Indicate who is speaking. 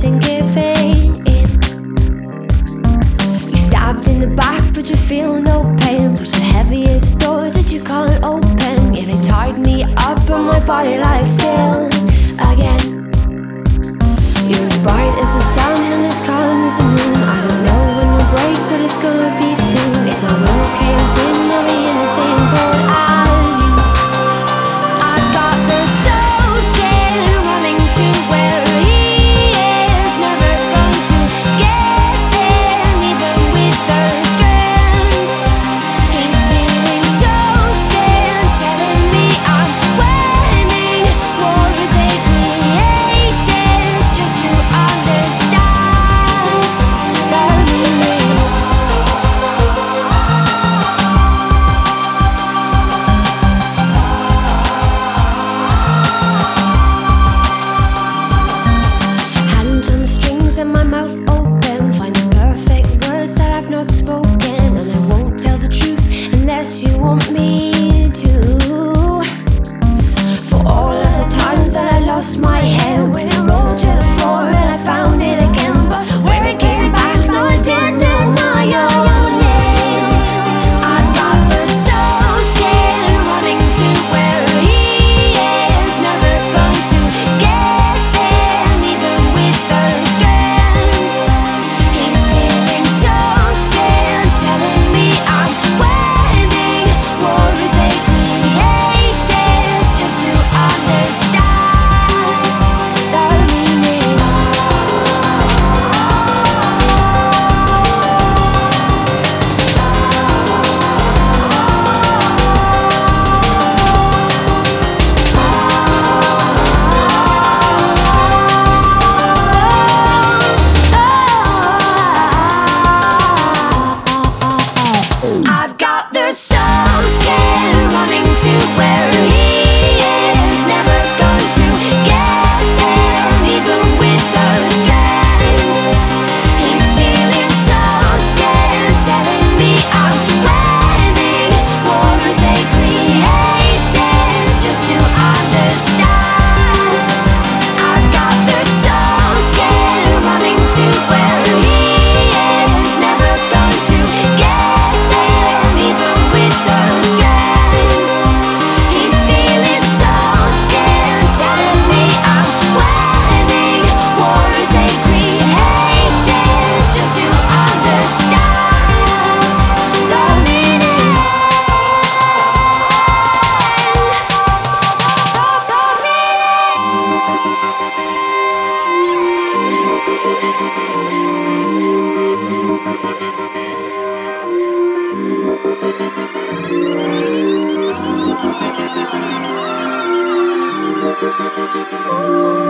Speaker 1: close and giving in. You're stabbed in the back but you feel no pain. Push the heaviest doors that you can't open. Yeah, they tied me up and my body lies still again. You're as bright as the sun and as calm as the moon. I don't know when you'll break, but it's gonna be soon. If my will caves in, I'll be in the same boat as you. I've got the soul scared, running to where he is. Never going to get there, even with the strength. He's stealing, so scared, telling me I'm winning. War is they created just to understand the meaning. Hands on strings and my mouth open, find the perfect words that I've not spoken. And I won't tell the truth unless you want me to. For all of the times that I lost my head, when it rolled to the floor and I found it again. But when it came back, no, I didn't know my own name. I've got the soul scared, running to where he is. Never going to get there, even with the strength. He's stealing, so scared, telling me I'm winning. War is they created just to understand the meaning. I've got the soul scared, running to where he is. Never going to get there, even with the strength. He's stealing, so scared, telling me I'm winning. War is they created just to understand. I've got the soul scared, running to where he is. Never going to get there, even with the strength. He's stealing, so scared, telling me I'm winning. War is they created just to understand the meaning. Ooh.